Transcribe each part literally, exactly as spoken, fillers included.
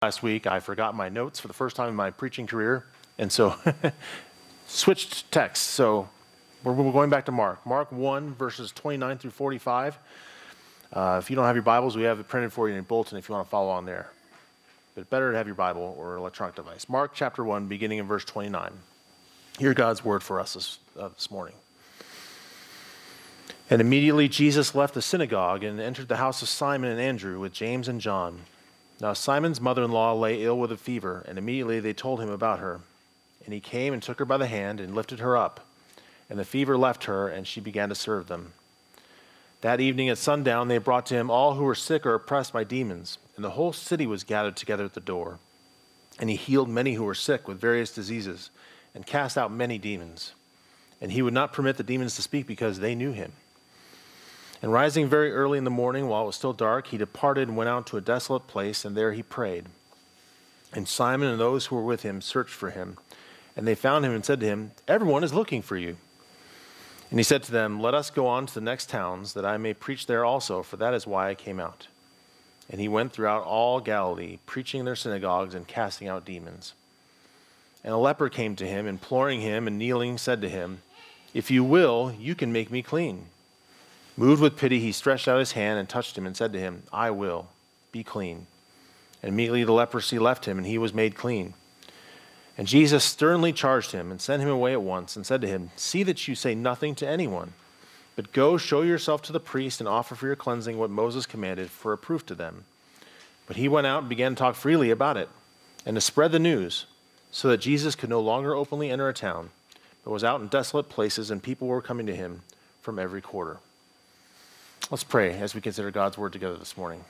Last week, I forgot my notes for the first time in my preaching career, and so switched texts. So we're, we're going back to Mark. Mark one, verses twenty-nine through forty-five. Uh, if you don't have your Bibles, we have it printed for you in a bulletin if you want to follow on there. But better to have your Bible or electronic device. Mark chapter one, beginning in verse twenty-nine. Hear God's word for us this, uh, this morning. And immediately Jesus left the synagogue and entered the house of Simon and Andrew with James and John. Now Simon's mother-in-law lay ill with a fever, and immediately they told him about her. And he came and took her by the hand and lifted her up. And the fever left her, and she began to serve them. That evening at sundown they brought to him all who were sick or oppressed by demons, and the whole city was gathered together at the door. And he healed many who were sick with various diseases, and cast out many demons. And he would not permit the demons to speak because they knew him. And rising very early in the morning, while it was still dark, he departed and went out to a desolate place, and there he prayed. And Simon and those who were with him searched for him. And they found him and said to him, "Everyone is looking for you." And he said to them, "Let us go on to the next towns, that I may preach there also, for that is why I came out." And he went throughout all Galilee, preaching in their synagogues and casting out demons. And a leper came to him, imploring him, and kneeling said to him, "If you will, you can make me clean." Moved with pity, he stretched out his hand and touched him and said to him, "I will, be clean." And immediately the leprosy left him, and he was made clean. And Jesus sternly charged him and sent him away at once and said to him, "See that you say nothing to anyone, but go show yourself to the priest and offer for your cleansing what Moses commanded for a proof to them." But he went out and began to talk freely about it and to spread the news, so that Jesus could no longer openly enter a town, but was out in desolate places, and people were coming to him from every quarter. Let's pray as we consider God's word together this morning.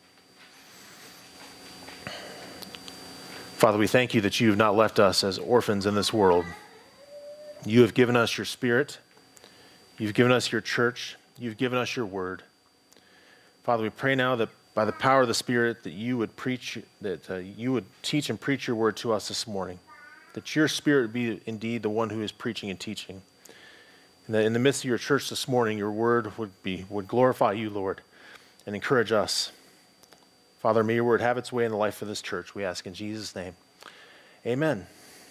Father, we thank you that you have not left us as orphans in this world. You have given us your Spirit. You've given us your church. You've given us your word. Father, we pray now that by the power of the Spirit that you would preach, that uh, you would teach and preach your word to us this morning, that your Spirit would be indeed the one who is preaching and teaching. And that in the midst of your church this morning, your word would be would glorify you, Lord, and encourage us. Father, may your word have its way in the life of this church. We ask in Jesus' name. Amen.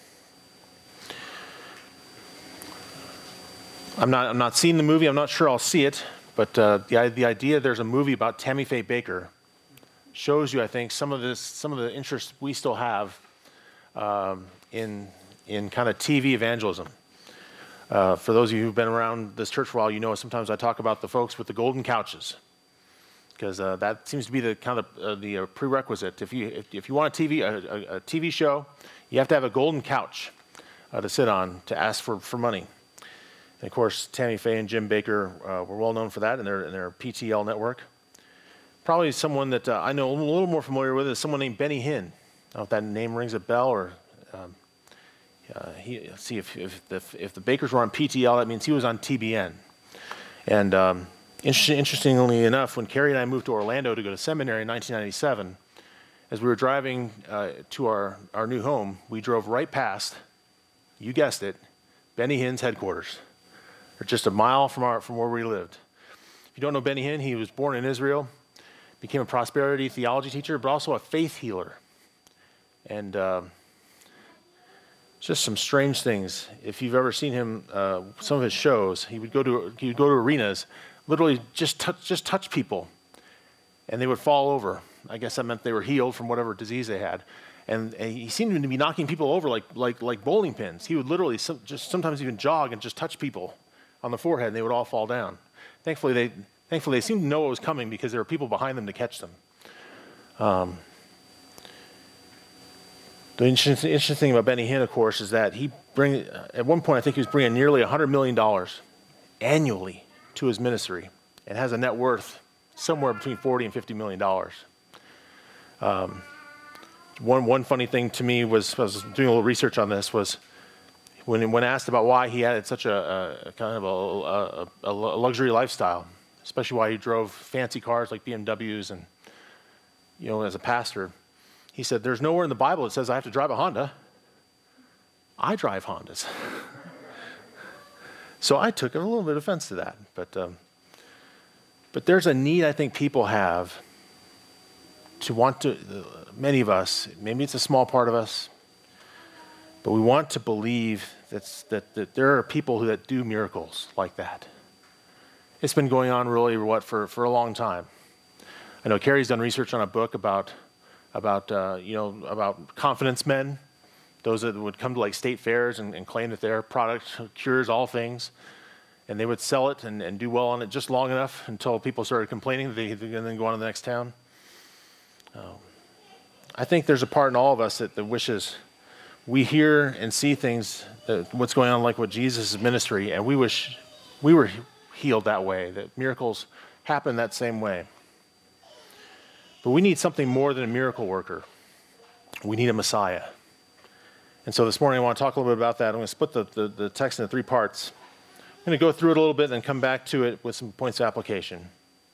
I'm not I'm not seeing the movie. I'm not sure I'll see it, but uh, the the idea there's a movie about Tammy Faye Bakker shows you, I think, some of this some of the interest we still have um, in in kind of T V evangelism. Uh, for those of you who've been around this church for a while, you know sometimes I talk about the folks with the golden couches, because uh, that seems to be the kind of uh, the uh, prerequisite. If you if, if you want a T V a, a, a T V show, you have to have a golden couch uh, to sit on to ask for, for money. And of course, Tammy Faye and Jim Bakker uh, were well known for that in their in their P T L network. Probably someone that uh, I know a little more familiar with is someone named Benny Hinn. I don't know if that name rings a bell or. Um, Uh, he, see, if, if, the, if the Bakkers were on P T L, that means he was on T B N. And um, inter- interestingly enough, when Carrie and I moved to Orlando to go to seminary in nineteen ninety-seven, as we were driving uh, to our, our new home, we drove right past, you guessed it, Benny Hinn's headquarters. They're just a mile from, our, from where we lived. If you don't know Benny Hinn, he was born in Israel, became a prosperity theology teacher, but also a faith healer. And... Uh, Just some strange things. If you've ever seen him, uh, some of his shows, he would go to he would go to arenas, literally just touch just touch people, and they would fall over. I guess that meant they were healed from whatever disease they had. And, and he seemed to be knocking people over like like like bowling pins. He would literally some, just sometimes even jog and just touch people on the forehead, and they would all fall down. Thankfully, they thankfully they seemed to know what was coming because there were people behind them to catch them. Um, The interesting, interesting thing about Benny Hinn, of course, is that he bring at one point I think he was bringing nearly one hundred million dollars annually to his ministry, and has a net worth somewhere between forty and fifty million dollars. Um, one one funny thing to me was, I was doing a little research on this, was when when asked about why he had such a, a kind of a, a, a luxury lifestyle, especially why he drove fancy cars like B M Ws, and you know, as a pastor. He said, "There's nowhere in the Bible that says I have to drive a Honda. I drive Hondas." So I took a little bit of offense to that. But um, but there's a need I think people have to want to, uh, many of us, maybe it's a small part of us, but we want to believe that's, that, that there are people who that do miracles like that. It's been going on really, what, for, for a long time. I know Carrie's done research on a book about, about uh, you know, about confidence men, those that would come to like state fairs and, and claim that their product cures all things, and they would sell it and, and do well on it just long enough until people started complaining, they, and then go on to the next town. Um, I think there's a part in all of us that, that wishes we hear and see things, that, what's going on like with Jesus' ministry, and we wish we were healed that way, that miracles happen that same way. But we need something more than a miracle worker. We need a Messiah. And so this morning I want to talk a little bit about that. I'm going to split the, the, the text into three parts. I'm going to go through it a little bit and then come back to it with some points of application.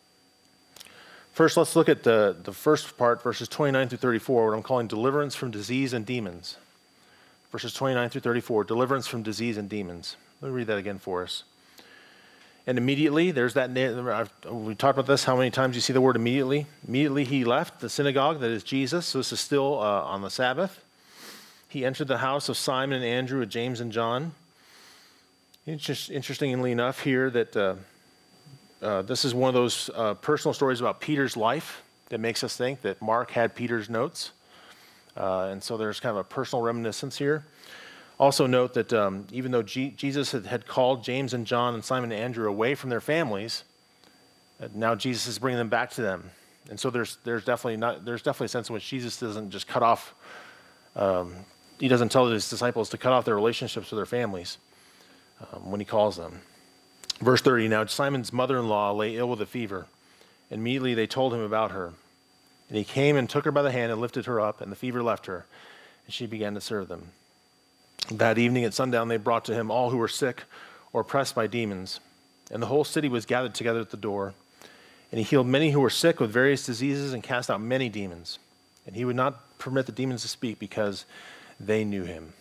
First, let's look at the, the first part, verses twenty-nine through thirty-four, what I'm calling deliverance from disease and demons. Verses twenty-nine through thirty-four, deliverance from disease and demons. Let me read that again for us. And immediately, there's that, I've, we talked about this, how many times you see the word immediately. Immediately he left the synagogue, that is Jesus, so this is still uh, on the Sabbath. He entered the house of Simon and Andrew with James and John. It's just interestingly enough here that uh, uh, this is one of those uh, personal stories about Peter's life that makes us think that Mark had Peter's notes. Uh, and so there's kind of a personal reminiscence here. Also note that um, even though G- Jesus had, had called James and John and Simon and Andrew away from their families, uh, now Jesus is bringing them back to them. And so there's there's definitely not there's definitely a sense in which Jesus doesn't just cut off. Um, he doesn't tell his disciples to cut off their relationships with their families um, when he calls them. Verse thirty. Now Simon's mother-in-law lay ill with a fever. Immediately they told him about her, and he came and took her by the hand and lifted her up, and the fever left her, and she began to serve them. That evening at sundown, they brought to him all who were sick or oppressed by demons, and the whole city was gathered together at the door. And he healed many who were sick with various diseases and cast out many demons. And he would not permit the demons to speak because they knew him.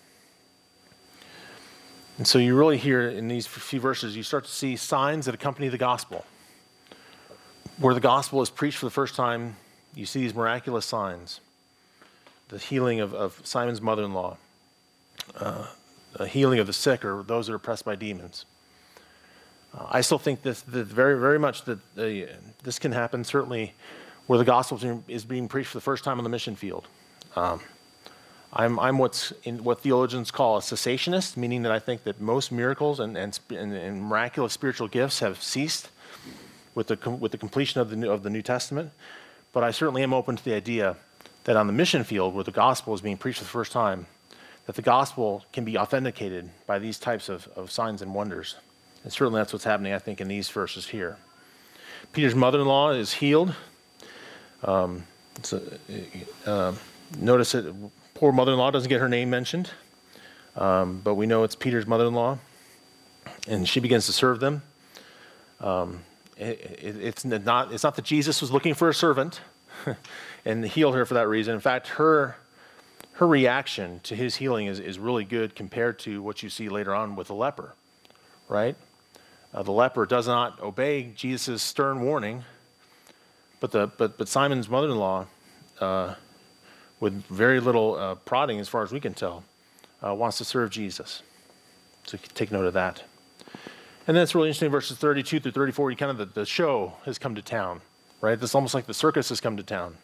And so you really hear in these few verses, you start to see signs that accompany the gospel. Where the gospel is preached for the first time, you see these miraculous signs. The healing of, of Simon's mother-in-law. Uh, a healing of the sick or those that are oppressed by demons. Uh, I still think this, that very, very much that uh, this can happen certainly where the gospel is being preached for the first time on the mission field. Um, I'm, I'm what's in what theologians call a cessationist, meaning that I think that most miracles and, and, and, and miraculous spiritual gifts have ceased with the with the completion of the New, of the New Testament. But I certainly am open to the idea that on the mission field, where the gospel is being preached for the first time, that the gospel can be authenticated by these types of, of signs and wonders. And certainly that's what's happening, I think, in these verses here. Peter's mother-in-law is healed. Um, a, uh, notice that poor mother-in-law doesn't get her name mentioned, um, but we know it's Peter's mother-in-law, and she begins to serve them. Um, it, it, it's not it's not that Jesus was looking for a servant and healed her for that reason. In fact, her her reaction to his healing is, is really good compared to what you see later on with the leper, right? Uh, the leper does not obey Jesus' stern warning, but the but but Simon's mother-in-law, uh, with very little uh, prodding, as far as we can tell, uh, wants to serve Jesus. So take note of that. And then it's really interesting, verses thirty-two through thirty-four. You kind of the, the show has come to town, right? It's almost like the circus has come to town.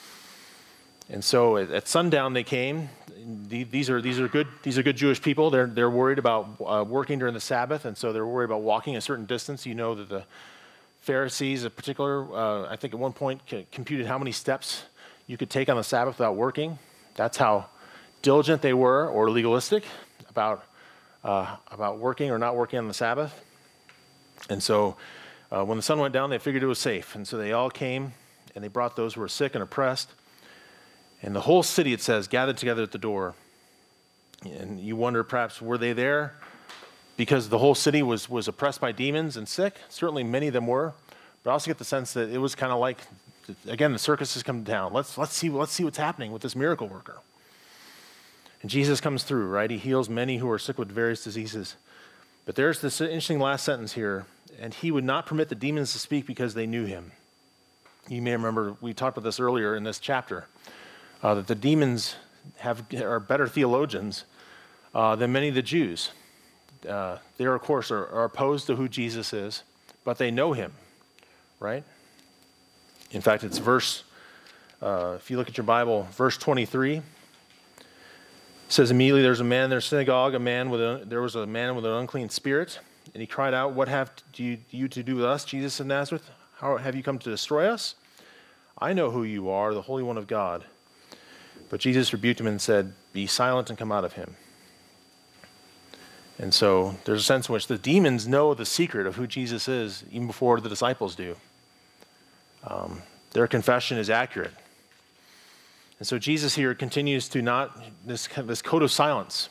And so at, at sundown they came. The, these are these are good these are good Jewish people. They're they're worried about uh, working during the Sabbath, and so they're worried about walking a certain distance. You know that the Pharisees, in particular, uh, I think at one point c- computed how many steps you could take on the Sabbath without working. That's how diligent they were, or legalistic, about uh, about working or not working on the Sabbath. And so uh, when the sun went down, they figured it was safe, and so they all came and they brought those who were sick and oppressed. And the whole city, it says, gathered together at the door. And you wonder, perhaps, were they there because the whole city was, was oppressed by demons and sick? Certainly many of them were. But I also get the sense that it was kind of like, again, the circus has come to town. Let's, let's, see, let's see what's happening with this miracle worker. And Jesus comes through, right? He heals many who are sick with various diseases. But there's this interesting last sentence here. And he would not permit the demons to speak because they knew him. You may remember we talked about this earlier in this chapter, uh, that the demons have are better theologians uh, than many of the Jews. Uh, they, are, of course, are, are opposed to who Jesus is, but they know him, right? In fact, it's verse, uh, if you look at your Bible, verse twenty-three, it says, immediately there's a man in their synagogue, a man with a, there was a man with an unclean spirit, and he cried out, what have you, you to do with us, Jesus of Nazareth? How have you come to destroy us? I know who you are, the Holy One of God. But Jesus rebuked him and said, be silent and come out of him. And so there's a sense in which the demons know the secret of who Jesus is even before the disciples do. Um, their confession is accurate. And so Jesus here continues to not, this, this code of silence.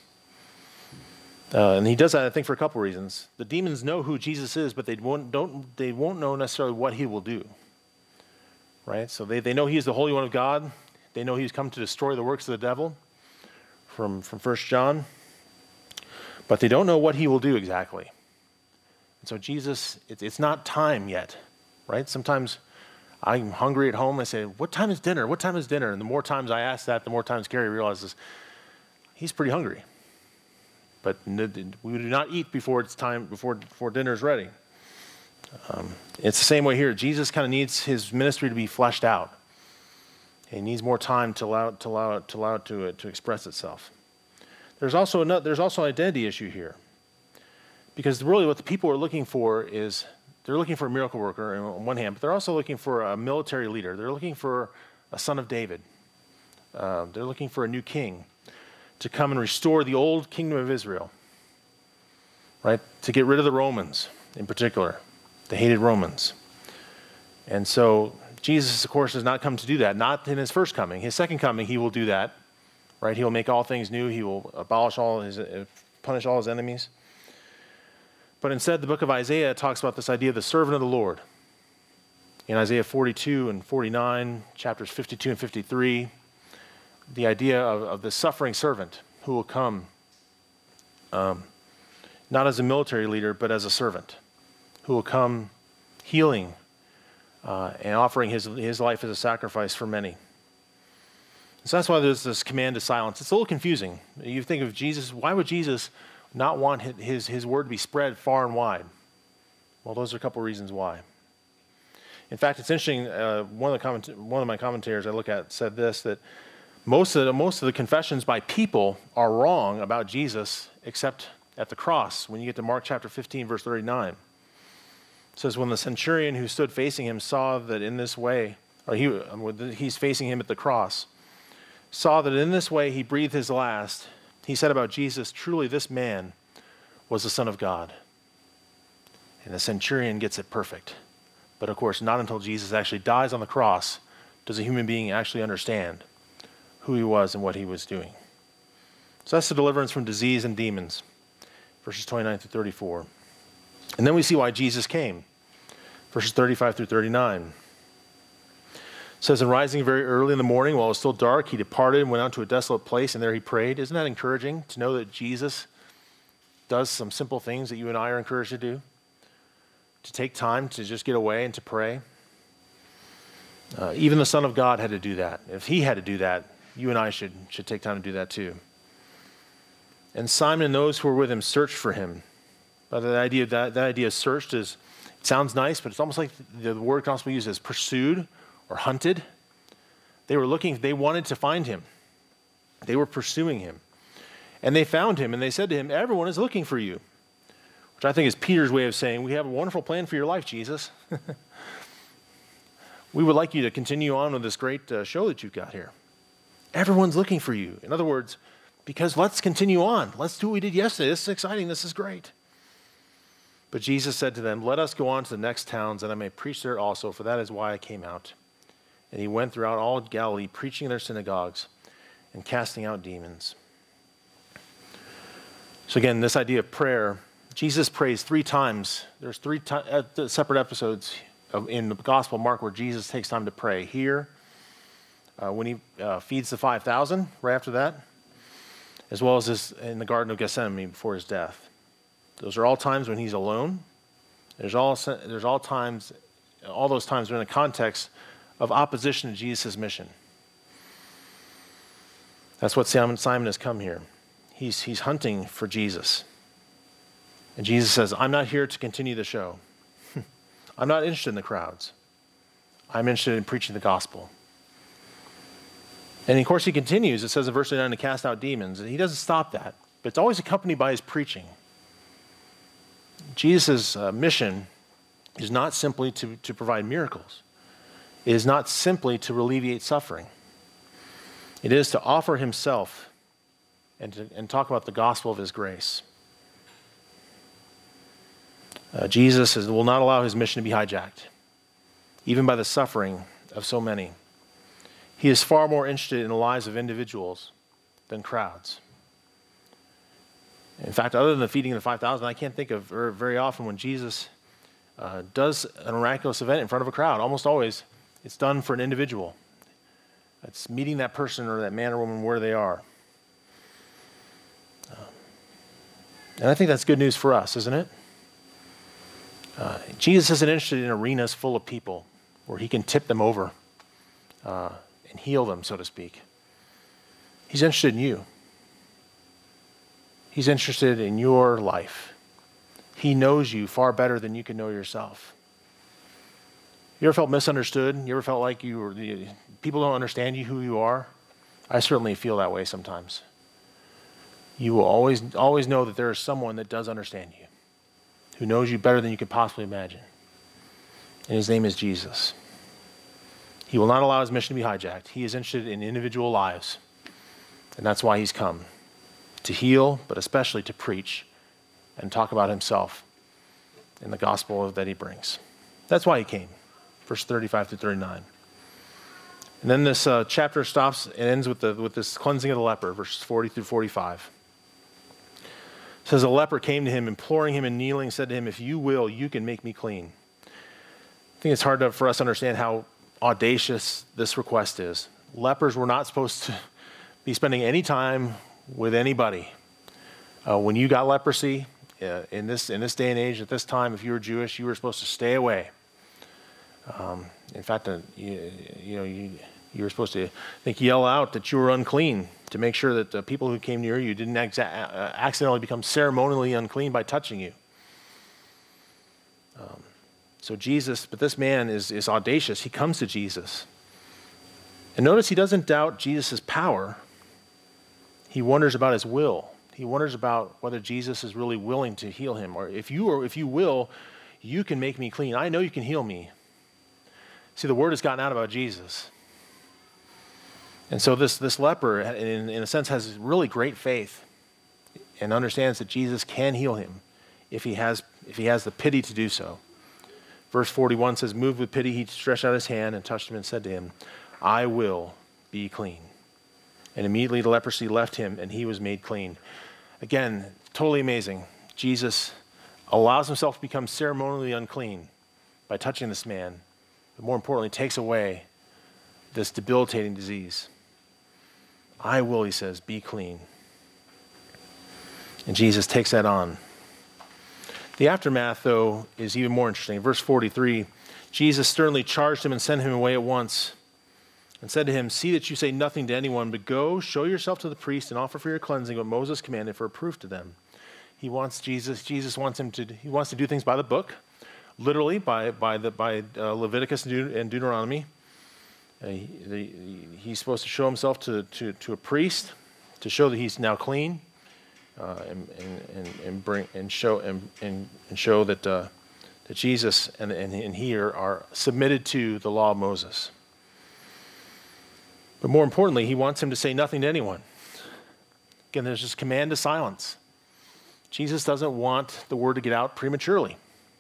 Uh, and he does that, I think, for a couple reasons. The demons know who Jesus is, but they won't, don't, they won't know necessarily what he will do. Right? So they, they know he is the Holy One of God. They know he's come to destroy the works of the devil from, from First John. But they don't know what he will do exactly. And so Jesus, it, it's not time yet, right? Sometimes I'm hungry at home. I say, what time is dinner? What time is dinner? And the more times I ask that, the more times Gary realizes he's pretty hungry. But we do not eat before it's time, before, before dinner is ready. Um, it's the same way here. Jesus kind of needs his ministry to be fleshed out. He needs more time to allow, to allow it, to allow it to, uh, to express itself. There's also another, there's also an identity issue here, because really what the people are looking for is they're looking for a miracle worker on one hand, but they're also looking for a military leader. They're looking for a son of David. Uh, they're looking for a new king to come and restore the old kingdom of Israel, right? To get rid of the Romans in particular, the hated Romans. And so Jesus, of course, has not come to do that. Not in his first coming. His second coming, he will do that. Right, he will make all things new. He will abolish all his, uh, punish all his enemies. But instead, the book of Isaiah talks about this idea of the servant of the Lord. In Isaiah forty-two and forty-nine, chapters fifty-two and fifty-three, the idea of, of the suffering servant who will come, um, not as a military leader, but as a servant, who will come healing uh, and offering his, his life as a sacrifice for many. So that's why there's this command to silence. It's a little confusing. You think of Jesus, why would Jesus not want his, his word to be spread far and wide? Well, those are a couple reasons why. In fact, it's interesting, uh, one, of the comment- one of my commentators I look at said this, that most of, the, most of the confessions by people are wrong about Jesus, except at the cross. When you get to Mark chapter fifteen, verse thirty-nine, it says, when the centurion who stood facing him saw that in this way, or he, he's facing him at the cross, saw that in this way he breathed his last, he said about Jesus, truly this man was the Son of God. And the centurion gets it perfect. But of course, not until Jesus actually dies on the cross does a human being actually understand who he was and what he was doing. So that's the deliverance from disease and demons, verses twenty-nine through thirty-four. And then we see why Jesus came, verses thirty-five through thirty-nine. It says, and rising very early in the morning while it was still dark, he departed and went out to a desolate place, and there he prayed. Isn't that encouraging to know that Jesus does some simple things that you and I are encouraged to do? To take time to just get away and to pray. Uh, even the Son of God had to do that. If he had to do that, you and I should, should take time to do that too. And Simon and those who were with him searched for him. But the idea of that, that idea of searched is, it sounds nice, but it's almost like the, the word gospel used as pursued or hunted. They were looking, they wanted to find him. They were pursuing him. And they found him, and they said to him, everyone is looking for you. Which I think is Peter's way of saying, we have a wonderful plan for your life, Jesus. We would like you to continue on with this great uh, show that you've got here. Everyone's looking for you. In other words, because let's continue on. Let's do what we did yesterday. This is exciting. This is great. But Jesus said to them, let us go on to the next towns, that I may preach there also, for that is why I came out. And he went throughout all Galilee, preaching in their synagogues and casting out demons. So again, this idea of prayer, Jesus prays three times. There's three t- uh, separate episodes of, in the Gospel of Mark where Jesus takes time to pray. Here, uh, when he uh, feeds the five thousand, right after that, as well as this, in the Garden of Gethsemane before his death. Those are all times when he's alone. There's all, there's all times, all those times are in the context of opposition to Jesus' mission. That's what Simon, Simon has come here. He's, he's hunting for Jesus. And Jesus says, I'm not here to continue the show. I'm not interested in the crowds. I'm interested in preaching the gospel. And of course he continues, it says in verse nine, to cast out demons. And he doesn't stop that, but it's always accompanied by his preaching. Jesus' uh, mission is not simply to, to provide miracles. It is not simply to alleviate suffering. It is to offer himself and, to, and talk about the gospel of his grace. Uh, Jesus is, will not allow his mission to be hijacked, even by the suffering of so many. He is far more interested in the lives of individuals than crowds. In fact, other than the feeding of the five thousand, I can't think of very often when Jesus uh, does a miraculous event in front of a crowd. Almost always, it's done for an individual. It's meeting that person or that man or woman where they are. Um, and I think that's good news for us, isn't it? Uh, Jesus isn't interested in arenas full of people where he can tip them over uh, and heal them, so to speak. He's interested in you. He's interested in your life. He knows you far better than you can know yourself. You ever felt misunderstood? You ever felt like you were, you, people don't understand you, who you are? I certainly feel that way sometimes. You will always, always know that there is someone that does understand you, who knows you better than you could possibly imagine. And his name is Jesus. He will not allow his mission to be hijacked. He is interested in individual lives. And that's why he's come. To heal, but especially to preach and talk about himself and the gospel that he brings. That's why he came. Verse thirty-five to thirty-nine. And then this uh, chapter stops and ends with, the, with this cleansing of the leper, verses forty through forty-five. It says, a leper came to him, imploring him and kneeling, said to him, if you will, you can make me clean. I think it's hard to, for us to understand how audacious this request is. Lepers were not supposed to be spending any time with anybody. Uh, when you got leprosy, uh, in this in this day and age, at this time, if you were Jewish, you were supposed to stay away. Um, in fact, uh, you, you know, you, you were supposed to, I think, yell out that you were unclean to make sure that the people who came near you didn't exa- uh, accidentally become ceremonially unclean by touching you. Um, so Jesus, but this man is, is audacious. He comes to Jesus. And notice he doesn't doubt Jesus' power. He wonders about his will. He wonders about whether Jesus is really willing to heal him. Or if you or if you will, you can make me clean. I know you can heal me. See, the word has gotten out about Jesus. And so this, this leper, in, in a sense, has really great faith and understands that Jesus can heal him if he has, if he has the pity to do so. Verse forty-one says, moved with pity, he stretched out his hand and touched him and said to him, I will be clean. And immediately the leprosy left him and he was made clean. Again, totally amazing. Jesus allows himself to become ceremonially unclean by touching this man, but more importantly, takes away this debilitating disease. I will, he says, be clean. And Jesus takes that on. The aftermath, though, is even more interesting. In verse forty-three, Jesus sternly charged him and sent him away at once, and said to him, see that you say nothing to anyone, but go, show yourself to the priest, and offer for your cleansing what Moses commanded for a proof to them. He wants Jesus, Jesus wants him to, he wants to do things by the book, literally by, by, the, by uh, Leviticus and, Deut- and Deuteronomy. Uh, he, the, he's supposed to show himself to, to, to a priest to show that he's now clean, uh, and, and, and, and bring and show and, and, and show that uh, that Jesus and, and, and he are, are submitted to the law of Moses. But more importantly, he wants him to say nothing to anyone. Again, there's this command to silence. Jesus doesn't want the word to get out prematurely.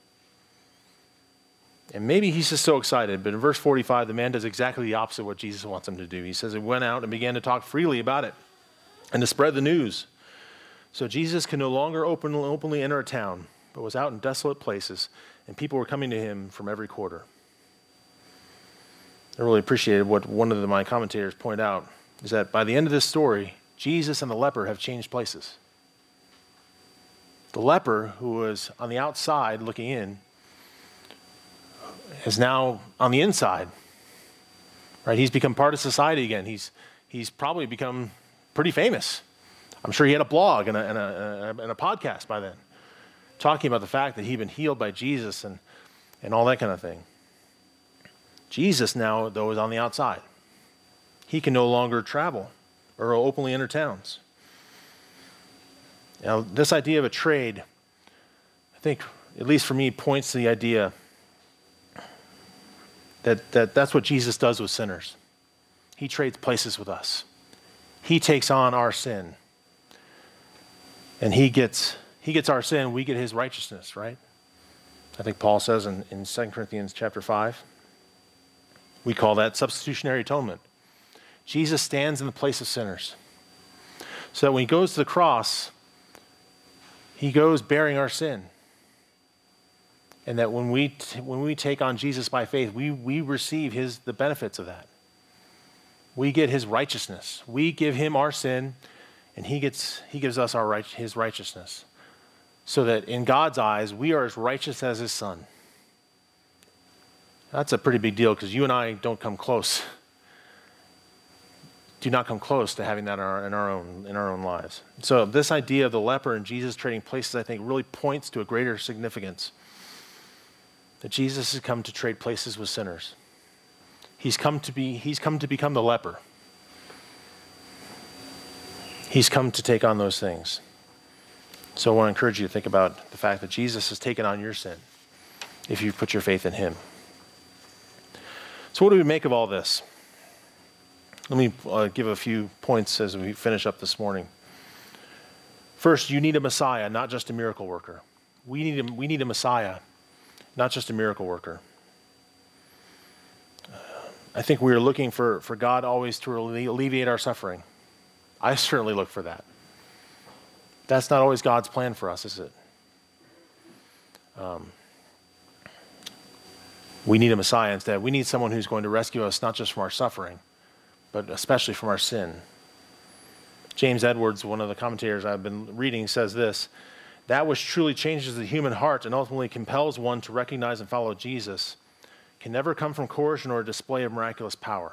And maybe he's just so excited, but in verse forty-five, the man does exactly the opposite of what Jesus wants him to do. He says he went out and began to talk freely about it and to spread the news. So Jesus could no longer open, openly enter a town, but was out in desolate places, and people were coming to him from every quarter. I really appreciated what one of the, my commentators pointed out, is that by the end of this story, Jesus and the leper have changed places. The leper, who was on the outside looking in, is now on the inside, right? He's become part of society again. He's, he's probably become pretty famous. I'm sure he had a blog and a, and a, and a podcast by then, talking about the fact that he'd been healed by Jesus and, and all that kind of thing. Jesus now, though, is on the outside. He can no longer travel or openly enter towns. Now, this idea of a trade, I think, at least for me, points to the idea that, that that's what Jesus does with sinners. He trades places with us. He takes on our sin. And he gets he gets our sin, we get his righteousness, right? I think Paul says in, in Second Corinthians chapter five, we call that substitutionary atonement. Jesus stands in the place of sinners. So that when he goes to the cross, he goes bearing our sin. And that when we t- when we take on Jesus by faith, we we receive his the benefits of that. We get his righteousness. We give him our sin, and he gets he gives us our right, his righteousness. So that in God's eyes, we are as righteous as his son. That's a pretty big deal because you and I don't come close. Do not come close to having that in our, in our own in our own lives. So this idea of the leper and Jesus trading places, I think, really points to a greater significance. That Jesus has come to trade places with sinners. He's come to be, he's come to become the leper. He's come to take on those things. So I want to encourage you to think about the fact that Jesus has taken on your sin if you put your faith in him. So what do we make of all this? Let me uh, give a few points as we finish up this morning. First, you need a Messiah, not just a miracle worker. We need a, we need a Messiah, not just a miracle worker. Uh, I think we are looking for, for God always to alleviate our suffering. I certainly look for that. That's not always God's plan for us, is it? Um, we need a Messiah instead. We need someone who's going to rescue us not just from our suffering, but especially from our sin. James Edwards, one of the commentators I've been reading, says this: that which truly changes the human heart and ultimately compels one to recognize and follow Jesus can never come from coercion or a display of miraculous power.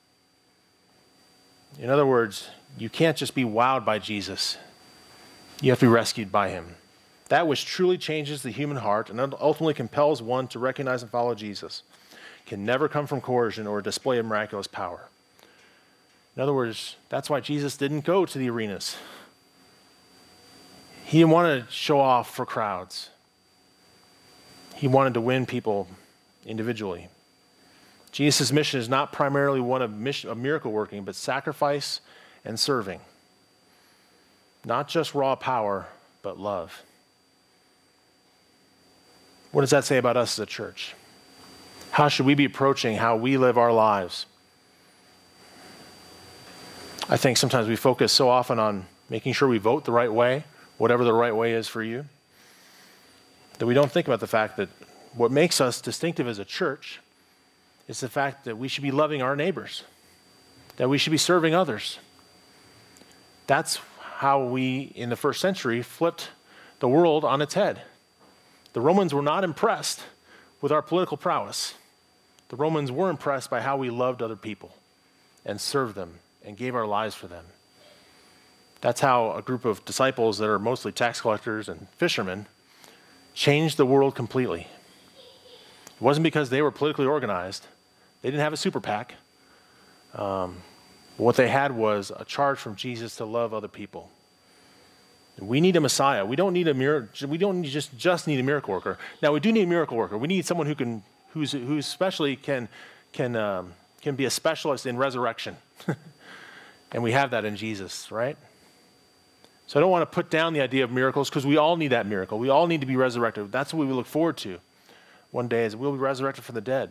In other words, you can't just be wowed by Jesus. You have to be rescued by him. That which truly changes the human heart and ultimately compels one to recognize and follow Jesus can never come from coercion or a display of miraculous power. In other words, that's why Jesus didn't go to the arenas. He didn't want to show off for crowds. He wanted to win people individually. Jesus' mission is not primarily one of, mission, of miracle working, but sacrifice and serving. Not just raw power, but love. What does that say about us as a church? How should we be approaching how we live our lives? I think sometimes we focus so often on making sure we vote the right way, whatever the right way is for you, that we don't think about the fact that what makes us distinctive as a church is the fact that we should be loving our neighbors, that we should be serving others. That's how we, in the first century, flipped the world on its head. The Romans were not impressed with our political prowess. The Romans were impressed by how we loved other people and served them and gave our lives for them. That's how a group of disciples that are mostly tax collectors and fishermen changed the world completely. It wasn't because they were politically organized. They didn't have a super PAC. Um, what they had was a charge from Jesus to love other people. We need a Messiah. We don't need a miracle. We don't just just need a miracle worker. Now we do need a miracle worker. We need someone who can, who's who especially can can um, can be a specialist in resurrection, and we have that in Jesus, right? So I don't want to put down the idea of miracles because we all need that miracle. We all need to be resurrected. That's what we look forward to one day, is we'll be resurrected from the dead.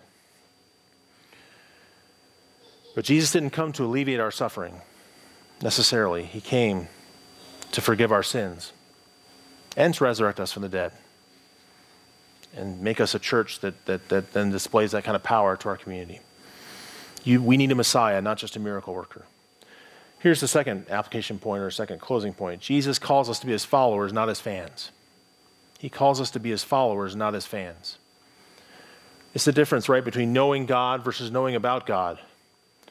But Jesus didn't come to alleviate our suffering necessarily. He came to forgive our sins and to resurrect us from the dead and make us a church that, that, that then displays that kind of power to our community. You, we need a Messiah, not just a miracle worker. Here's the second application point or second closing point. Jesus calls us to be his followers, not his fans. He calls us to be his followers, not his fans. It's the difference, right, between knowing God versus knowing about God.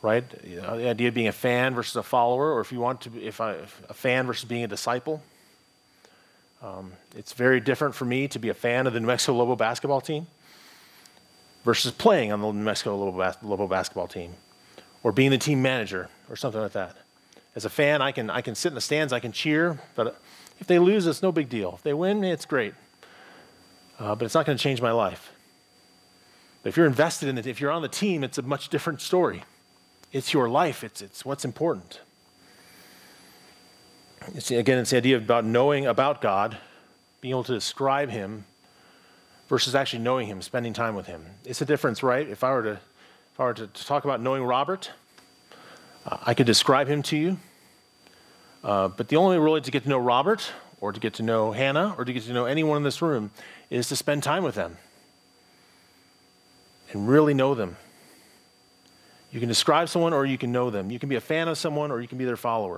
right? You know, the idea of being a fan versus a follower, or if you want to be if I, if a fan versus being a disciple. Um, it's very different for me to be a fan of the New Mexico Lobo basketball team versus playing on the New Mexico Lobo, bas- Lobo basketball team, or being the team manager or something like that. As a fan, I can I can sit in the stands, I can cheer, but if they lose, it's no big deal. If they win, it's great. Uh, but it's not going to change my life. But if you're invested in it, if you're on the team, it's a much different story. It's your life. It's it's what's important. It's, again, it's the idea about knowing about God, being able to describe him, versus actually knowing him, spending time with him. It's a difference, right? If I were to, if I were to, to talk about knowing Robert, uh, I could describe him to you. Uh, but the only way really to get to know Robert, or to get to know Hannah, or to get to know anyone in this room, is to spend time with them and really know them. You can describe someone, or you can know them. You can be a fan of someone, or you can be their follower.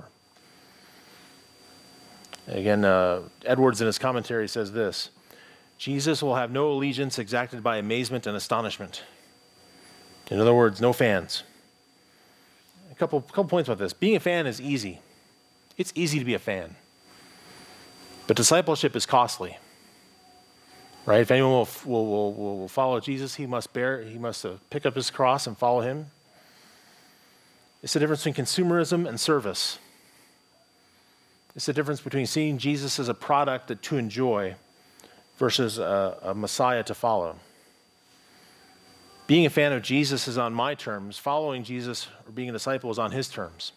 Again, uh, Edwards in his commentary says this: Jesus will have no allegiance exacted by amazement and astonishment. In other words, no fans. A couple, couple points about this. Being a fan is easy. It's easy to be a fan. But discipleship is costly. Right? If anyone will, will, will, will follow Jesus, he must bear, he must uh, pick up his cross and follow him. It's the difference between consumerism and service. It's the difference between seeing Jesus as a product that to enjoy versus a, a Messiah to follow. Being a fan of Jesus is on my terms. Following Jesus or being a disciple is on his terms.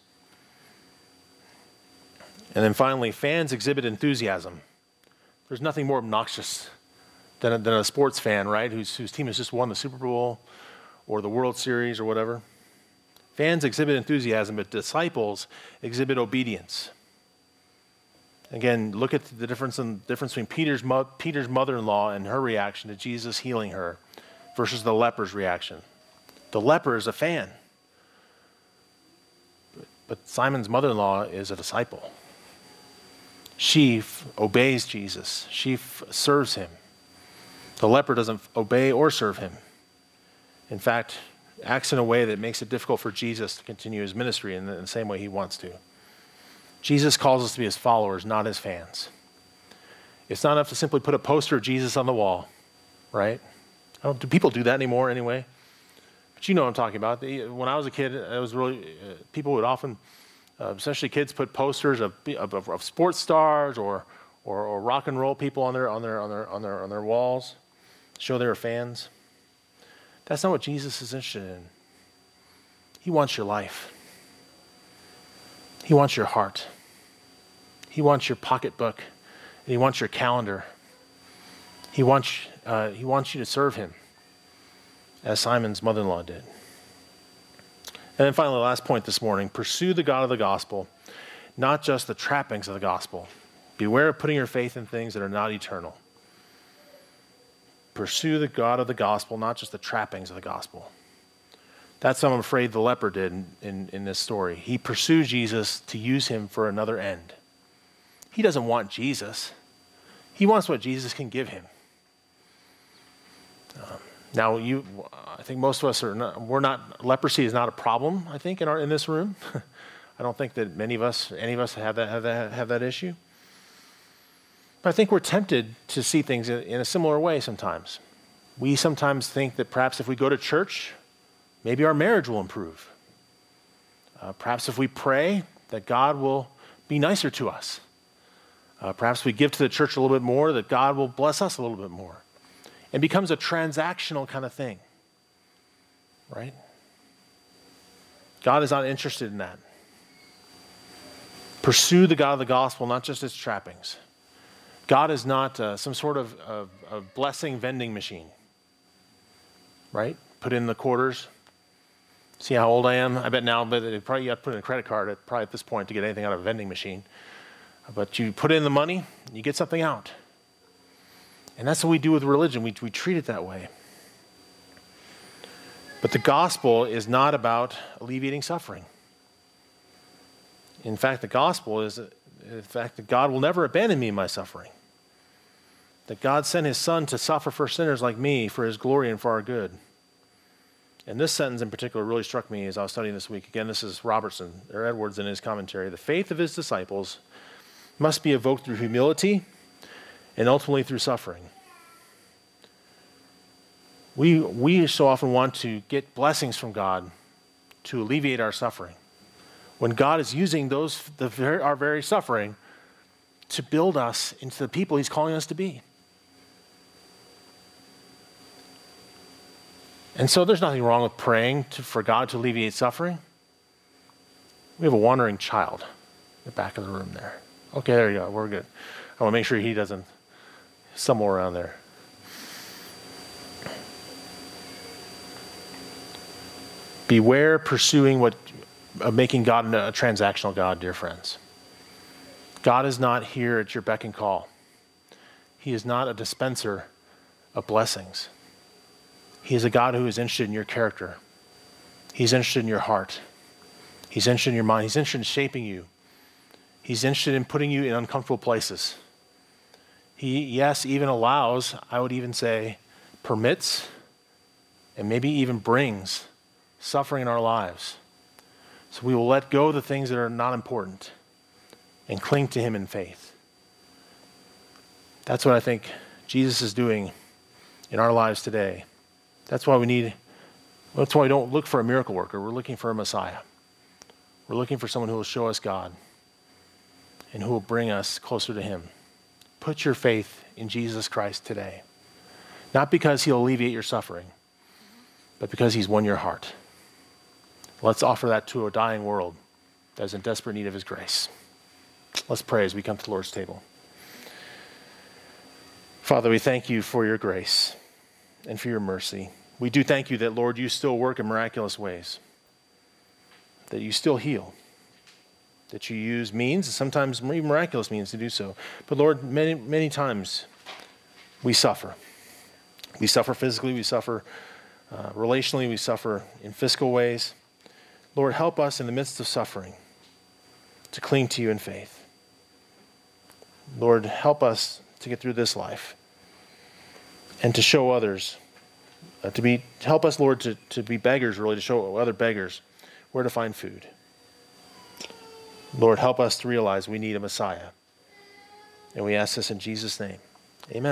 And then finally, fans exhibit enthusiasm. There's nothing more obnoxious than a, than a sports fan, right, whose, whose team has just won the Super Bowl or the World Series or whatever. Fans exhibit enthusiasm, but disciples exhibit obedience. Again, look at the difference in difference between Peter's mo- Peter's mother-in-law and her reaction to Jesus healing her versus the leper's reaction. The leper is a fan, but, but Simon's mother-in-law is a disciple. She f- obeys Jesus. She f- serves him. The leper doesn't obey or serve him. In fact, acts in a way that makes it difficult for Jesus to continue his ministry in the, in the same way he wants to. Jesus calls us to be his followers, not his fans. It's not enough to simply put a poster of Jesus on the wall, right? I don't, do people do that anymore anyway? But you know what I'm talking about. When I was a kid, it was really, uh, people would often, uh, especially kids, put posters of, of, of sports stars or, or or rock and roll people on their on their on their on their on their walls, show they were fans. That's not what Jesus is interested in. He wants your life. He wants your heart. He wants your pocketbook, and he wants your calendar. He wants uh, he wants you to serve him, as Simon's mother-in-law did. And then finally, the last point this morning: pursue the God of the gospel, not just the trappings of the gospel. Beware of putting your faith in things that are not eternal. Pursue the God of the gospel, not just the trappings of the gospel. That's what I'm afraid the leper did in, in, in this story. He pursued Jesus to use him for another end. He doesn't want Jesus. He wants what Jesus can give him. Um, now, you, I think most of us are not, we're not, leprosy is not a problem, I think, in our in this room. I don't think that many of us, any of us have that, have that, have that issue. But I think we're tempted to see things in, in a similar way sometimes. We sometimes think that perhaps if we go to church, maybe our marriage will improve. Uh, perhaps if we pray, that God will be nicer to us. Uh, perhaps we give to the church a little bit more, that God will bless us a little bit more. It becomes a transactional kind of thing, right? God is not interested in that. Pursue the God of the gospel, not just its trappings. God is not uh, some sort of, of, of blessing vending machine, right? Put in the quarters. See how old I am? I bet now, but it probably you have to put in a credit card at probably at this point to get anything out of a vending machine. But you put in the money, you get something out. And that's what we do with religion. We, we treat it that way. But the gospel is not about alleviating suffering. In fact, the gospel is the fact that God will never abandon me in my suffering. That God sent his son to suffer for sinners like me for his glory and for our good. And this sentence in particular really struck me as I was studying this week. Again, this is Robertson, or Edwards in his commentary. The faith of his disciples must be evoked through humility and ultimately through suffering. We, we so often want to get blessings from God to alleviate our suffering, when God is using those the very, our very suffering to build us into the people he's calling us to be. And so there's nothing wrong with praying to, for God to alleviate suffering. We have a wandering child in the back of the room there. Okay, there you go. We're good. I want to make sure he doesn't stumble around there. Beware pursuing what, uh, making God a transactional God, dear friends. God is not here at your beck and call. He is not a dispenser of blessings. He is a God who is interested in your character. He's interested in your heart. He's interested in your mind. He's interested in shaping you. He's interested in putting you in uncomfortable places. He, yes, even allows, I would even say, permits, and maybe even brings suffering in our lives. So we will let go of the things that are not important and cling to him in faith. That's what I think Jesus is doing in our lives today. That's why we need, that's why we don't look for a miracle worker. We're looking for a Messiah. We're looking for someone who will show us God and who will bring us closer to him. Put your faith in Jesus Christ today. Not because he'll alleviate your suffering, but because he's won your heart. Let's offer that to a dying world that is in desperate need of his grace. Let's pray as we come to the Lord's table. Father, we thank you for your grace and for your mercy. We do thank you that, Lord, you still work in miraculous ways, that you still heal, that you use means, sometimes even miraculous means to do so. But Lord, many, many times we suffer. We suffer physically, we suffer uh, relationally, we suffer in physical ways. Lord, help us in the midst of suffering to cling to you in faith. Lord, help us to get through this life and to show others, uh, to be, help us, Lord, to, to be beggars, really, to show other beggars where to find food. Lord, help us to realize we need a Messiah. And we ask this in Jesus' name. Amen.